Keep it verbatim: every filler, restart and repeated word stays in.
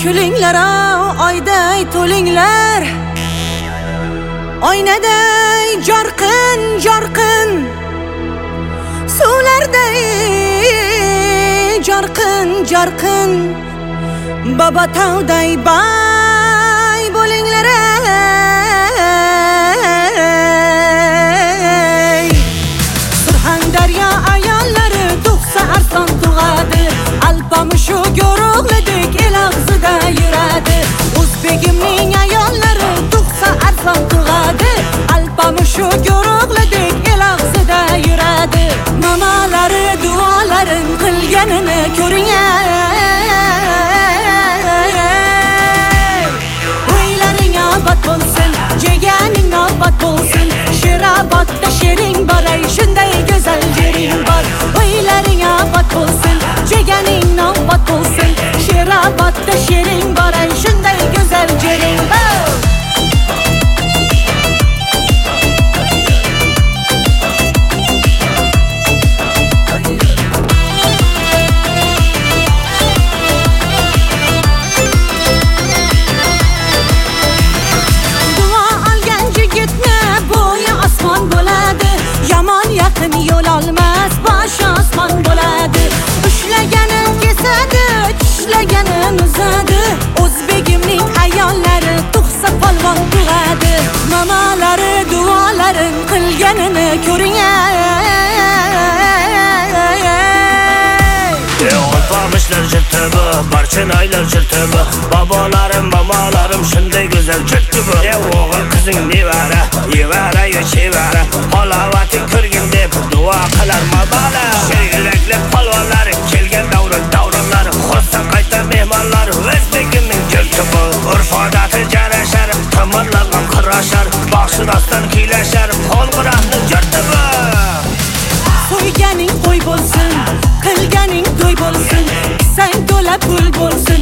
kulinglar, oyday to'linglar, oynaday jorqin jorqin, suvlarday jorqin jorqin, baba tavday bay bo'linglar. Surxondaryo ayollari tug'sa arslon tug'adi, alpamushu go'roqladek el og'zida yuradi. O'zbegimning ayollari tug'sa arslon tug'adi, alpamushu go'roqladek el og'zida yuradi. Mamalari duolarin qilganini ko'ring. O'ylaring obod bo'lsin, jeganing obod bo'lsin, Sherobodda shering bor, ay shunday go'zal jering bor. O'ylaring obod bo'lsin, jeganing obod bo'lsin, Sherobodda shering bor, ay shunday go'zal jering bor. Yo'l olmas, boshi osmon bo'ladi. Ushlaganin kesadi, tishlaganin uzadi. O'zbegimning ayollari tug'sa polvon tug'adi. Mamalari duolarin qilganini ko'ring. Olpamishlar jirtimi, barchanaylar jirtimi, babolarim, mamalarim shunday go'zal jirtimi. Ey o'g'il qizing nevara, yevara yo chevara, halovating ko'rgin deb duo qilar mamala. Yurakli polvonlar kelgan davron davronlar, xo'sa qayta mehmonlar, o'zbegimning jirtimi. Urf-odati jarashar, tomonlardan qirashar, boshidasdan kuylashar, qo'ng'iroqning jirtimi. Qo'yganing qo'y bo'lsin, qilganing to'y bo'lsin, sang to'la pul bo'lsin,